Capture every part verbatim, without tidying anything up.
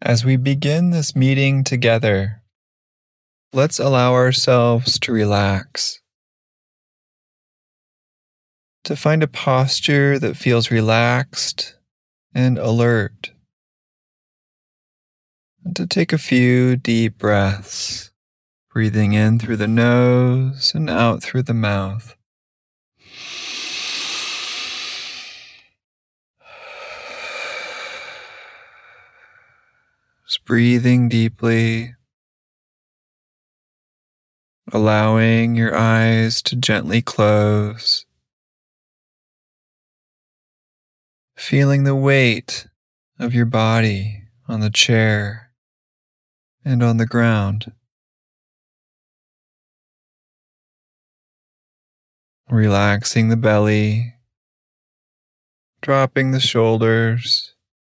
As we begin this meeting together, let's allow ourselves to relax, to find a posture that feels relaxed and alert, and to take a few deep breaths, breathing in through the nose and out through the mouth. Just breathing deeply, allowing your eyes to gently close, feeling the weight of your body on the chair and on the ground. Relaxing the belly, dropping the shoulders,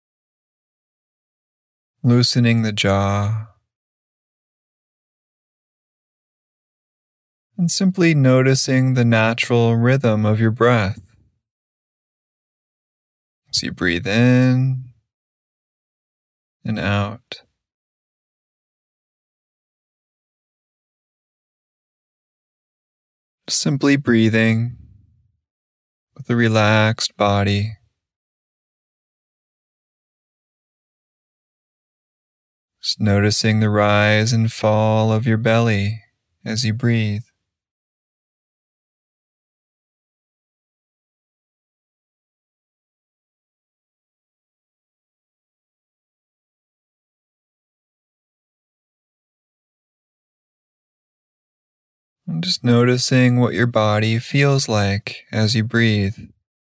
loosening the jaw, and simply noticing the natural rhythm of your breath. As you breathe in and out. Simply breathing with a relaxed body. Just noticing the rise and fall of your belly as you breathe. And just noticing what your body feels like as you breathe,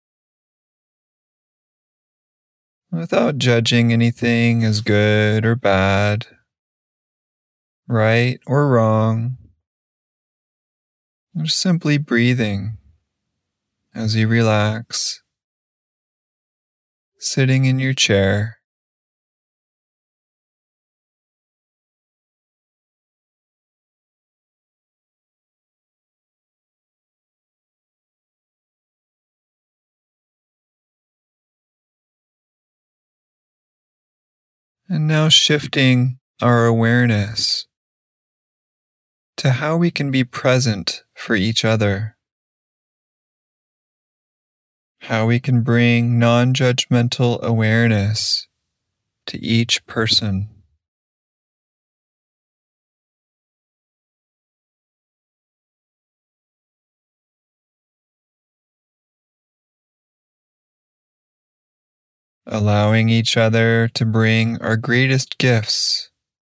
without judging anything as good or bad, right or wrong. Just simply breathing as you relax, sitting in your chair. And now shifting our awareness to how we can be present for each other, how we can bring non-judgmental awareness to each person. Allowing each other to bring our greatest gifts.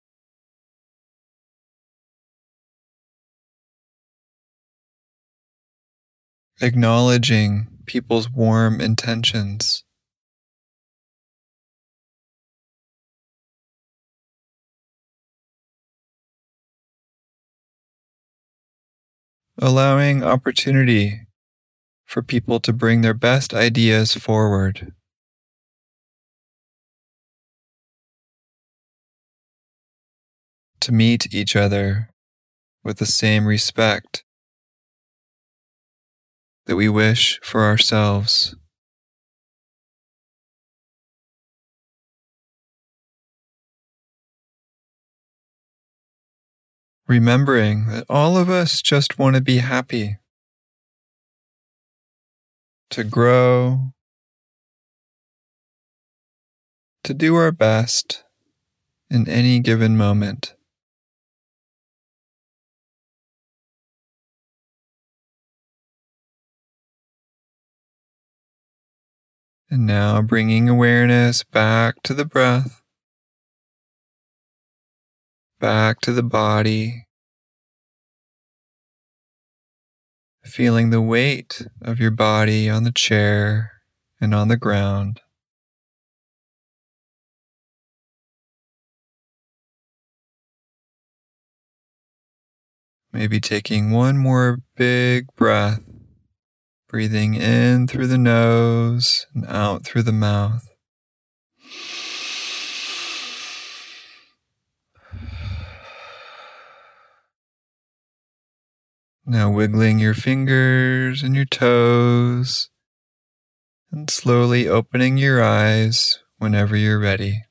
Acknowledging people's warm intentions. Allowing opportunity for people to bring their best ideas forward. To meet each other with the same respect that we wish for ourselves. Remembering that all of us just want to be happy, to grow, to do our best in any given moment. And now bringing awareness back to the breath, back to the body, feeling the weight of your body on the chair and on the ground. Maybe taking one more big breath, breathing in through the nose and out through the mouth. Now wiggling your fingers and your toes and slowly opening your eyes whenever you're ready.